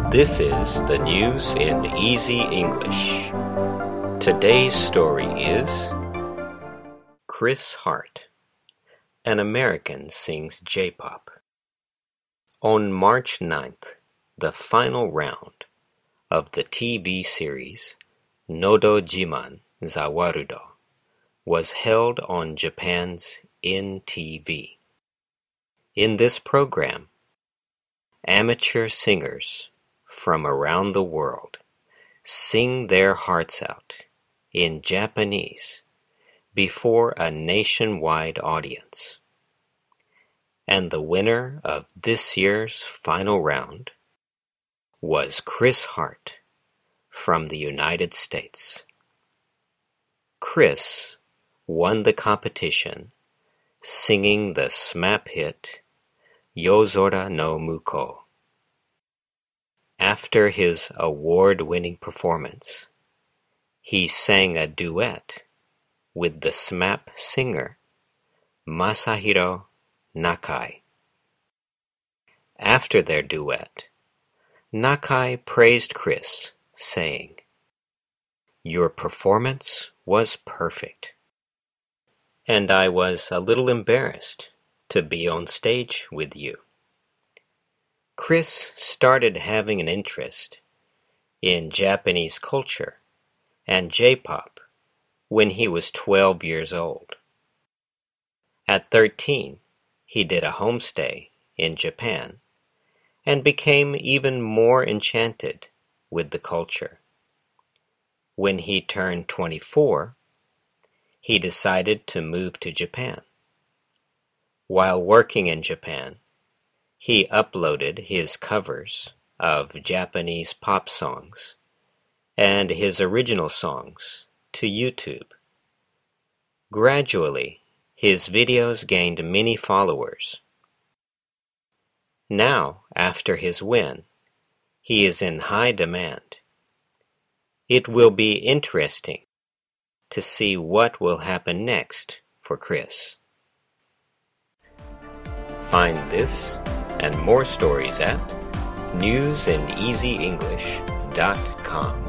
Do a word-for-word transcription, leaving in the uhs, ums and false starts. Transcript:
This is the news in easy English. Today's story is Chris Hart, an American sings J-pop. On March ninth, the final round of the T V series Nodo Jiman Zawarudo was held on Japan's N T V. In this program, amateur singers from around the world sing their hearts out in Japanese before a nationwide audience. And the winner of this year's final round was Chris Hart from the United States. Chris won the competition singing the SMAP hit Yozora no Muko. After his award-winning performance, he sang a duet with the SMAP singer Masahiro Nakai. After their duet, Nakai praised Chris, saying, "Your performance was perfect, and I was a little embarrassed to be on stage with you." Chris started having an interest in Japanese culture and J-pop when he was twelve years old. At thirteen, he did a homestay in Japan and became even more enchanted with the culture. When he turned twenty-four, he decided to move to Japan. While working in Japan, he uploaded his covers of Japanese pop songs and his original songs to YouTube. Gradually, his videos gained many followers. Now, after his win, he is in high demand. It will be interesting to see what will happen next for Chris. Find this and more stories at news in easy english dot com.